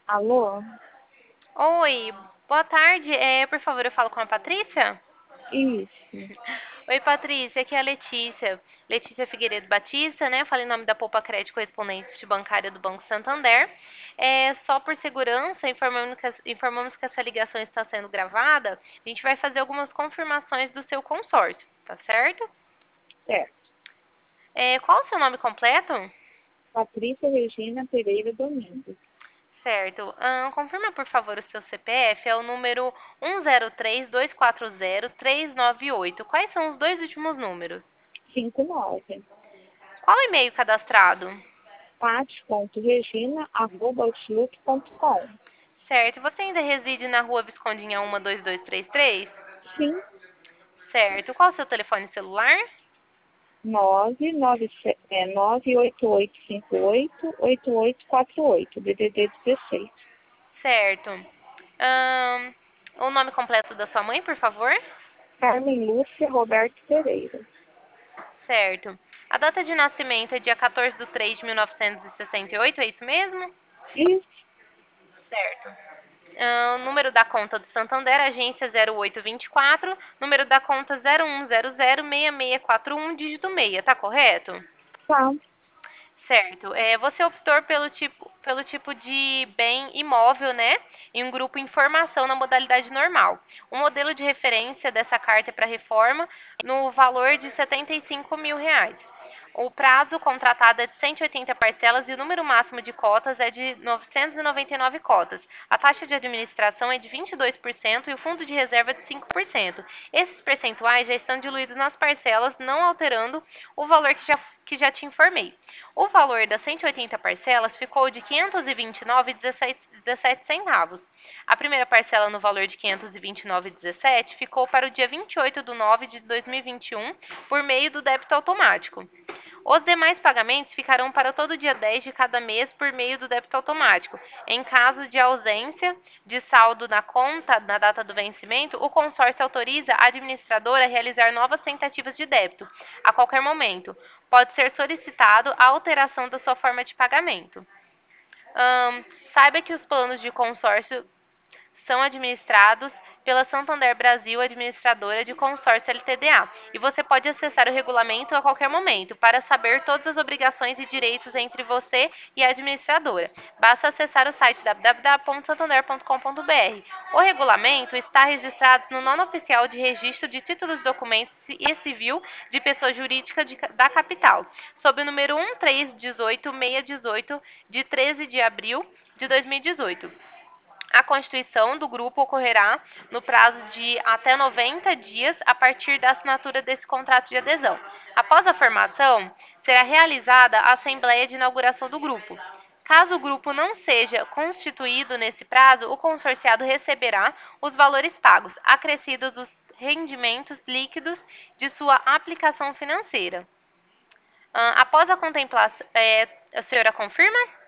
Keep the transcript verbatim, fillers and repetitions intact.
Alô? Oi, boa tarde. É, por favor, eu falo com a Patrícia? Isso, Oi, Patrícia, aqui é a Letícia. Letícia Figueiredo Batista, né? Falei em nome da Poupa Crédito Correspondente Bancária do Banco Santander. É, só por segurança, informamos que, informamos que essa ligação está sendo gravada. A gente vai fazer algumas confirmações do seu consórcio, tá certo? certo. É, qual o seu nome completo? Patrícia Regina Pereira Domingos. Certo. Ahn, confirma, por favor, o seu C P F. É o número um zero três dois quatro zero três nove oito. Quais são os dois últimos números? cinco nove. Qual o e-mail cadastrado? pati.regina arroba outlook ponto com. Certo. Você ainda reside na rua Viscondinha um dois dois três três? Sim, Certo. Qual o seu telefone celular? nove nove é, nove oito oito cinco oito oito oito quatro oito, D D D dezesseis. Certo. Ahn, o nome completo da sua mãe, por favor? Carmen Lúcia Roberto Pereira. Certo. A data de nascimento é dia quatorze de três de mil novecentos e sessenta e oito, é isso mesmo? Isso, Certo. Ah, número da conta do Santander, agência zero oito dois quatro, número da conta zero um zero zero seis seis quatro um, dígito seis, tá correto? tá. Certo. É, você optou pelo tipo, pelo tipo de bem imóvel, né? Em um grupo informação na modalidade normal. O modelo de referência dessa carta é para reforma no valor de setenta e cinco mil reais. O prazo contratado é de cento e oitenta parcelas e o número máximo de cotas é de novecentas e noventa e nove cotas. A taxa de administração é de vinte e dois por cento e o fundo de reserva é de cinco por cento. Esses percentuais já estão diluídos nas parcelas, não alterando o valor que já, que já te informei. O valor das cento e oitenta parcelas ficou de quinhentos e vinte e nove reais e dezessete centavos. A primeira parcela no valor de quinhentos e vinte e nove reais e dezessete centavos ficou para o dia vinte e oito de nove de dois mil e vinte e um por meio do débito automático. Os demais pagamentos ficarão para todo dia dez de cada mês por meio do débito automático. Em caso de ausência de saldo na conta na data do vencimento, o consórcio autoriza a administradora a realizar novas tentativas de débito a qualquer momento. Pode ser solicitado a alteração da sua forma de pagamento. Ahn, saiba que os planos de consórcio são administrados pela Santander Brasil, administradora de consórcio L T D A, e você pode acessar o regulamento a qualquer momento para saber todas as obrigações e direitos entre você e a administradora. Basta acessar o site w w w ponto santander ponto com ponto b r. O regulamento está registrado no Nono Oficial de Registro de Títulos, Documentos e Civil de Pessoa Jurídica de, da Capital, sob o número um três um oito seis um oito, de treze de abril de dois mil e dezoito. A constituição do grupo ocorrerá no prazo de até noventa dias a partir da assinatura desse contrato de adesão. Após a formação, será realizada a assembleia de inauguração do grupo. Caso o grupo não seja constituído nesse prazo, o consorciado receberá os valores pagos, acrescidos dos rendimentos líquidos de sua aplicação financeira. Ah, após a contemplação, é, a senhora confirma?